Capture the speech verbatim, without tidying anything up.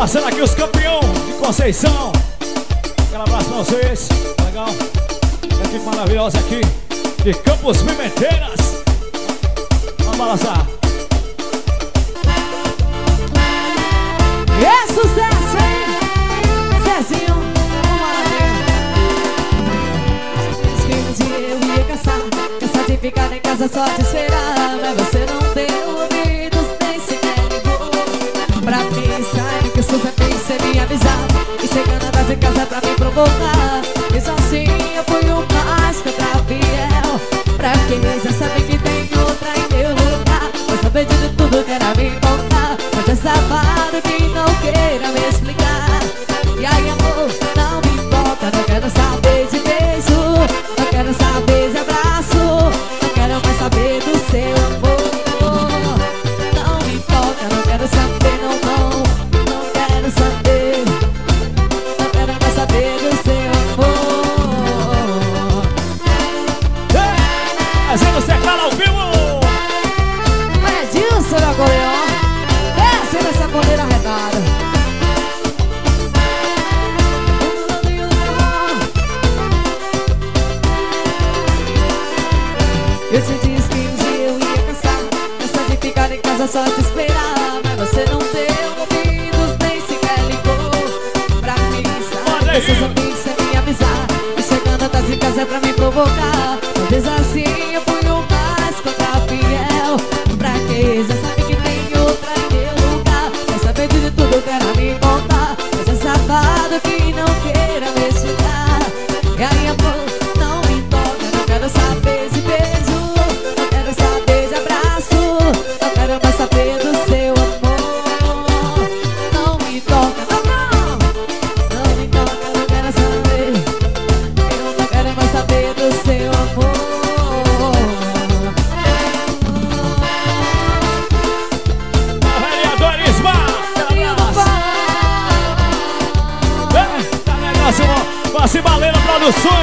Passando aqui os campeões de Conceição. Aquele abraço pra vocês. Legal. A equipe maravilhosa aqui de Campos Pimenteiras. Vamos balançar. É sucesso, hein? Zezinho, diz que um dia eu ia cansar, cansar de ficar em casa só te esperar. Mas você não deu ouvidos, nem sequer ligou pra mim. Sabe que eu sou sempre sem me avisar, e chegando atrás de casa pra me provocar. E sozinho eu fui o mais contra fiel. Pra quem já sabe que tem outra em meu lugar, vou saber de tudo que era me contar. Mas é safado que não queira me explicar. E aí, amor, não me importa, não quero saber de beijo, não quero saber de abraço, não quero mais saber do seu amor. Não me importa, não quero saber, não, não, não quero saber, não quero mais saber do seu amor. Fazendo secada ao vivo. É Dilson, meu acordeão, desce nessa bandeira arredada. Eu te disse que um dia eu ia cansar, cansar de ficar em casa só te esperar. Mas você não deu ouvidos, nem sequer ligou pra mim. Sabe, você só quis sem me avisar, e chegando atrás de casa é pra me provocar. Talvez assim eu fui o mais contra fiel. Pra que já sabe que tem outra em meu lugar, quer saber de tudo, quero me contar. Mas é safado que não queira me explicar. E aí, amor, não me toca, não quero saber de beijo, não quero saber de abraço, não quero mais saber do seu amor. Não me toca, não, não, não me toca, não quero saber, eu não quero mais saber do seu amor. Vereador Ismar, tá negócio, Vaci Baleira Produções.